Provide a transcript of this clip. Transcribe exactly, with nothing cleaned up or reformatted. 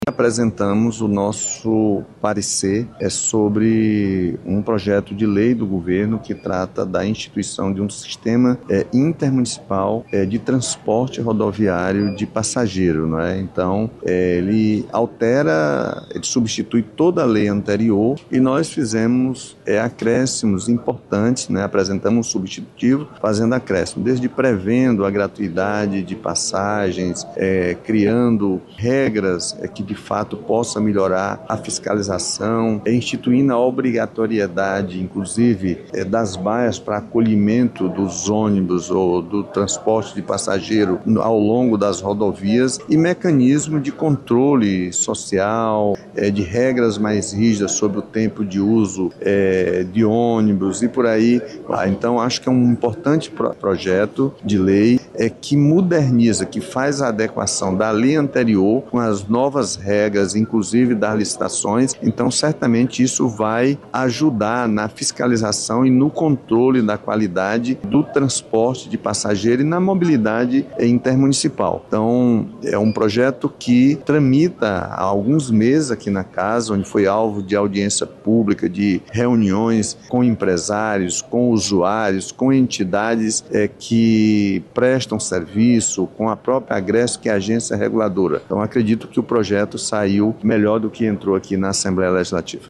Apresentamos o nosso parecer é sobre um projeto de lei do governo que trata da instituição de um sistema é, intermunicipal é, de transporte rodoviário de passageiro, não é? Então, é, ele altera, ele substitui toda a lei anterior e nós fizemos é, acréscimos importantes, né? Apresentamos um substitutivo fazendo acréscimo, desde prevendo a gratuidade de passagens, é, criando regras é, que de fato possa melhorar a fiscalização, instituindo a obrigatoriedade, inclusive, das baias para acolhimento dos ônibus ou do transporte de passageiro ao longo das rodovias e mecanismo de controle social, de regras mais rígidas sobre o tempo de uso de ônibus e por aí. Então, acho que é um importante projeto de lei é, que moderniza, que faz a adequação da lei anterior com as novas regras, inclusive das licitações. Então, certamente isso vai ajudar na fiscalização e no controle da qualidade do transporte de passageiro e na mobilidade intermunicipal. Então, é um projeto que tramita há alguns meses aqui na casa, onde foi alvo de audiência pública, de reuniões com empresários, com usuários, com entidades é, que prestam serviço, com a própria Agresco, que é a agência reguladora. Então, acredito que o projeto saiu melhor do que entrou aqui na Assembleia Legislativa.